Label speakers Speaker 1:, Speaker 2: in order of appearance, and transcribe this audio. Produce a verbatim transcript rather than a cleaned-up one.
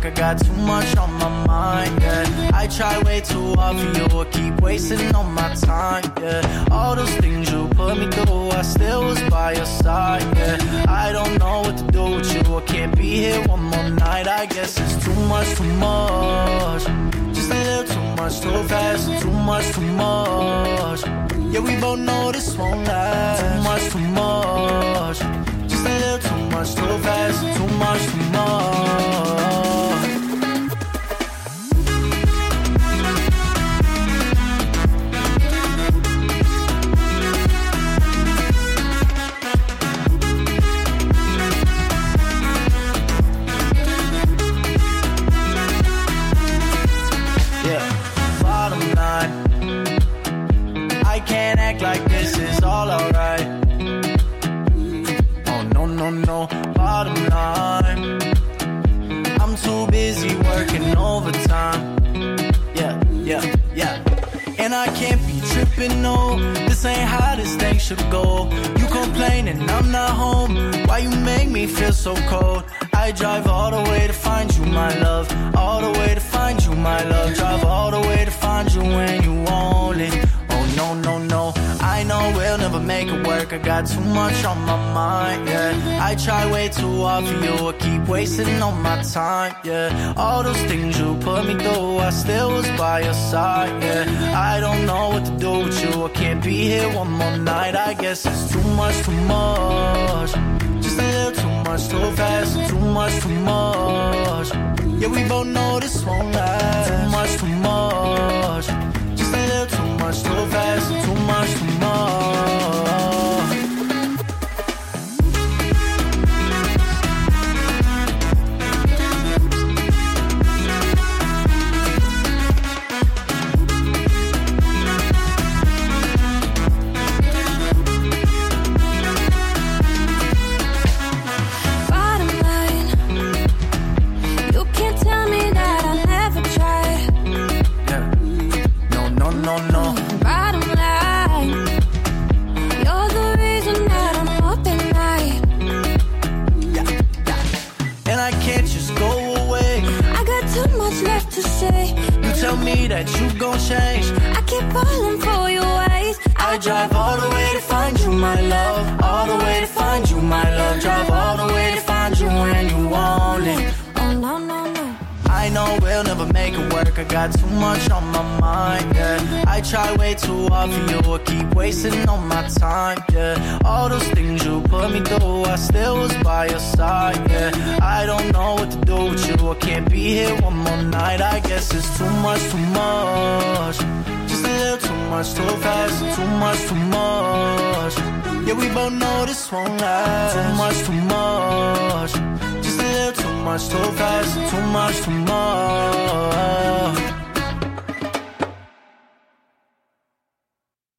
Speaker 1: work, I got too much on my mind, yeah. I try way too hard for you, I keep wasting all my time, yeah. All those things you put me through, I still was by your side, yeah. I don't know what to do with you, I can't be here one more night. I guess it's too much, too much. Just a little too much, too fast, too much, too much. Yeah, we both know this won't last. Too much, too much. Just a little too much, too fast, too much, too much. Like this is all alright. Oh no, no, no, bottom line, I'm too busy working overtime. Yeah, yeah, yeah. And I can't be tripping, no. This ain't how this thing should go. You complaining I'm not home. Why you make me feel so cold? I drive all the way to find you, my love. All the way to find you, my love. Drive all the way to find you when you want it. Oh no, no, no, I know we'll never make it work. I got too much on my mind, yeah. I try way too hard for you, I keep wasting all my time, yeah. All those things you put me through, I still was by your side, yeah. I don't know what to do with you, I can't be here one more night. I guess it's too much, too much. Just a little too much, too fast, too much, too much. Yeah, we both know this won't last. Too much, too much. Just a little too much, too fast, too much, too much. Tell me that you gon' change.
Speaker 2: I keep falling for your ways.
Speaker 1: I drive all the way to find you, my love. All the way to find you, my love. Drive all the way to find you when you want it.
Speaker 2: Oh no, no, no.
Speaker 1: I know we'll never make it work. I got too much on my mind, yeah. I try way too hard for you, I keep wasting all my time, yeah. All those things you put me through, I still was by your side, yeah. I don't know what to do with you, I can't be here one more night. I guess it's too much, too much. Just a little too much, too fast, too much, too much. Yeah, we both know this won't last. Too much, too much. Just a little too much, too fast, too much, too much.